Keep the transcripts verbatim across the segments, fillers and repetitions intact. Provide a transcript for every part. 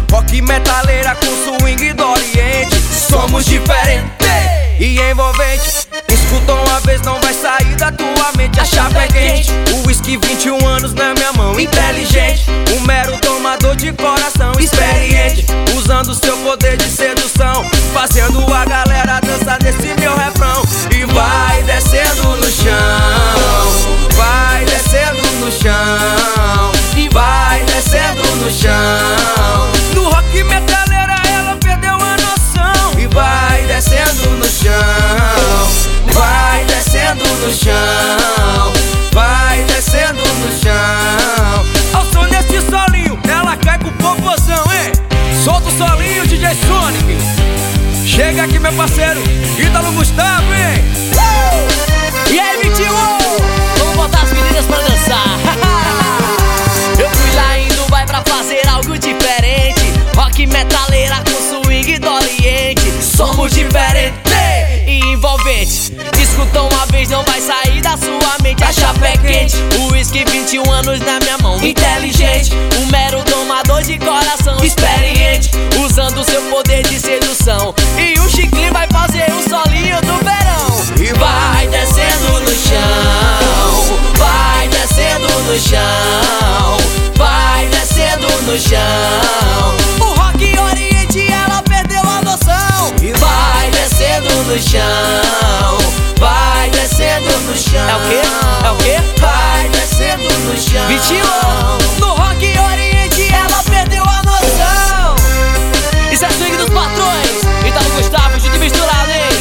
rock metaleira com swing do Oriente. Somos diferentes e envolvente. Escuta uma vez, não vai sair da tua mente. A chapa é quente, o whisky vinte e um anos na minha mão. Inteligente, um mero tomador de coração. Experiente, usando seu poder de sedução, fazendo a galera dançar nesse meu refrão. E vai descendo no chão, vai descendo no chão, e vai descendo no chão. No rock metaleira ela perdeu a noção. E vai descendo no chão, vai descendo no chão, vai descendo no chão. Ao som desse solinho, ela cai com popozão, hein? Solta o solinho, D J Sonic. Chega aqui, meu parceiro, Ítalo Gustavo, hein? Uh! E aí, vinte e um? Vamos botar as meninas pra dançar. Eu fui lá em Dubai pra fazer algo diferente. Rock metaleira com swing do Oriente. Somos diferentes e envolventes. Escuta uma vez, não vai sair da sua mente. A chapa é quente, o whisky vinte e um anos na minha mão. Inteligente, um mero tomador de coração. Experiente, usando seu poder de sedução. E o Chiclin vai fazer o solinho do verão. E vai descendo no chão, vai descendo no chão, vai descendo no chão. O rock Oriente, ela perdeu a noção. E vai descendo no chão, vai descendo no chão. É o quê? É o quê? Vai descendo no chão. vinte e um. No rock Oriente, ela perdeu a noção. Isso é swing dos patrões. Ítalo Gustavo, junto e misturado, hein?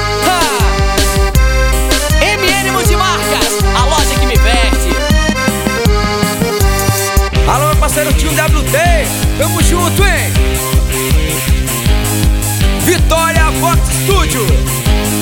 Ha! M N Multimarcas, a loja que me veste. Alô, meu parceiro Tio W T, tamo junto, hein? Vitória Vox Studio.